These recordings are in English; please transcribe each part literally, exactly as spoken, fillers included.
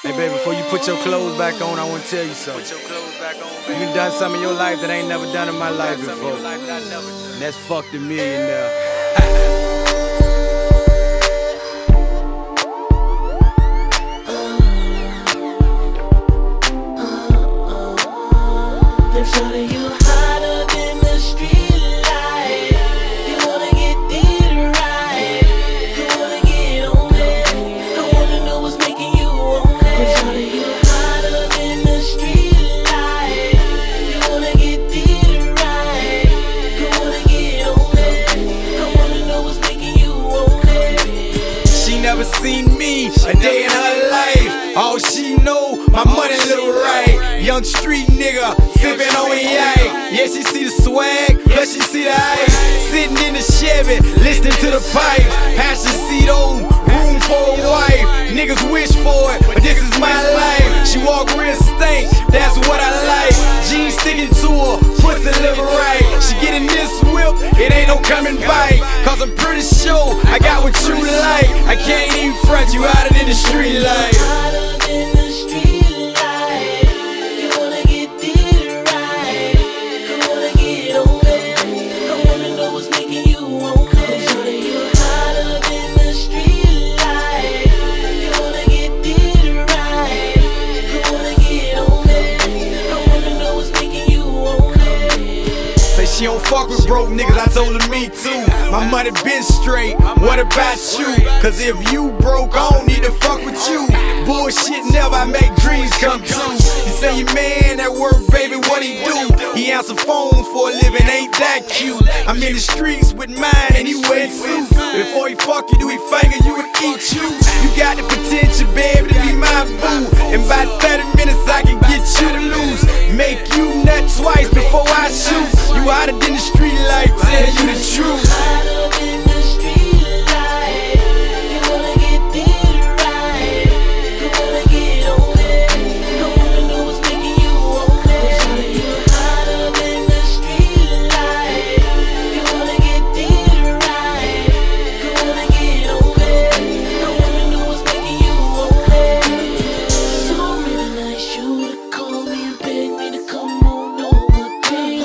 Hey baby, before you put your clothes back on, I want to tell you something. You done done something in your life that I ain't never done in my life before. And that's fuck the millionaire. Never seen me a day in her life. All she know, my money look right. Young street nigga, sippin' on yak. Yeah, she see the swag, plus she see the ice. Sitting in the Chevy, listening to the pipe. Passion seat on, room for a wife. Niggas wish for it, but this is my life. She walk real stank, that's what I like. Jeans sticking to her, pussy live right. She getting this whip, it ain't no coming back. Cause I'm pretty sure I got what you like. I can't even front you out in the street life. She don't fuck with broke niggas, I told her me too. My money been straight, what about you? Cause if you broke, I don't need to fuck with you. Bullshit never, I make dreams come true. You say your man at work, baby, what he do? He answer phones for a living, ain't that cute? I'm in the streets with mine and he wear suits. Before he fuck you, do he finger you and eat you? You got the potential, baby, to be my boo. In about thirty minutes I can get you to lose. Make you nut twice before I shoot. You hotter than the street light, tell you the truth. Hotter than the street light. You wanna get it right. You wanna get on it. I wanna know what's making you okay. You hotter than the street light. You wanna get it right. You wanna get on it. I wanna know what's making you okay. So really nice you to call me and beg me to come on over there.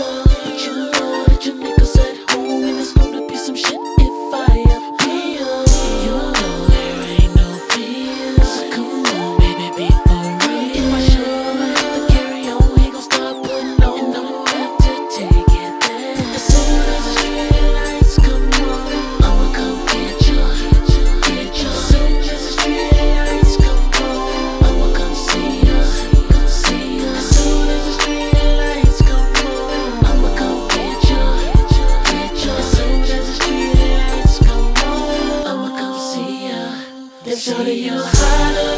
Shorty, you hotter.